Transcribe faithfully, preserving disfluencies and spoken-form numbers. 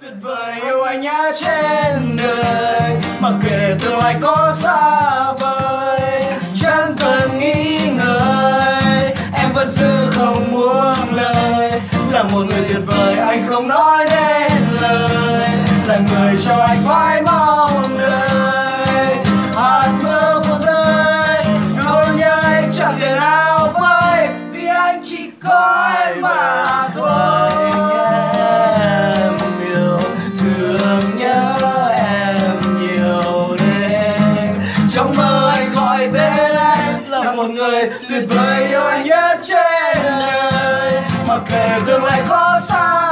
Tuyệt vời yêu anh nhé trên đời, mặc kệ tương lai có xa vời, chẳng cần nghĩ ngợi, em vẫn giữ không buông lời. Là một người tuyệt vời anh không nói nên lời, là người cho anh phải mong đợi. Hạt mưa buông rơi, nỗi nhớ anh chẳng thể nào vơi, vì anh chỉ có em mà thôi. Em yêu thương nhớ em nhiều đêm, trong mơ anh gọi tên anh, là một người tuyệt vời yêu anh nhất trên đời, mặc kệ tương lai có xa